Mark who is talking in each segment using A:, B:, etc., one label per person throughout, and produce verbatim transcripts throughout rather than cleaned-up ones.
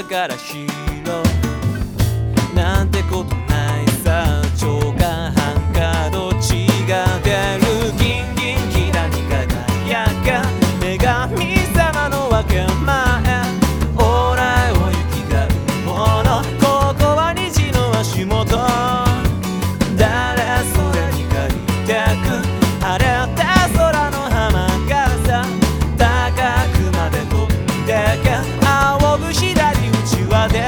A: やからしろなんてことないさ。超過半かどっちが出る。ギンギンギラに輝か女神様のわけ前。オーライお雪が生むもの。ここは虹の足元。誰それに借りてく晴れた空の浜傘。高くまで飛んでけ仰ぐ左うちわで。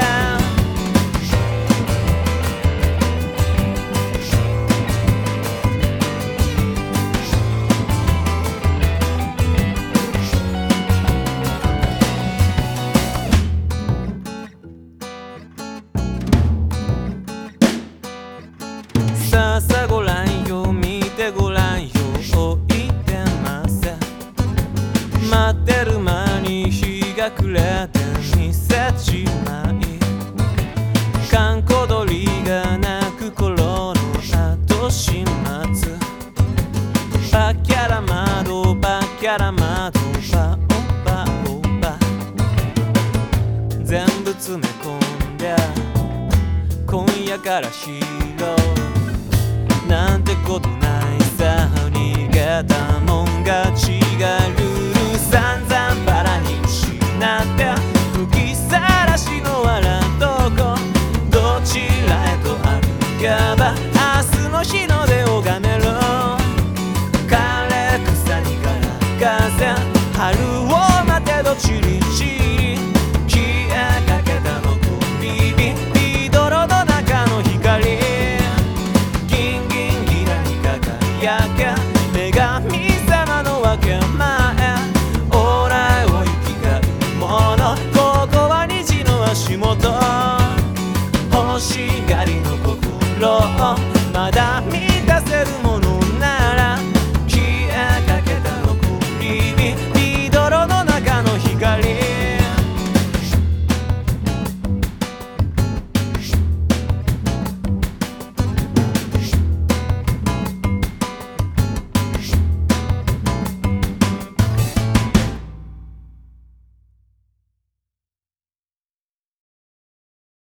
A: さあさあごらんよ見てごらんよ置いてません。待ってる間に日が暮れて見せちまい。閑古鳥が鳴く頃の後始末。バキャラ窓バキャラ窓バオバオバ全部詰め込んで今夜からしろなんてことないさ。逃げたもんが違う。ルール散々バラに失って吹きさらしの笑うとこ。どちらへと歩けば明日の日の出をがめろ。枯れ草にから風春を待てどチリチリ消えかけたのこビビビドロの中の光。女神様のわけ前。オーライお雪が生むもの。ここは虹の足元。欲しがりの心をまだ満たせるもの。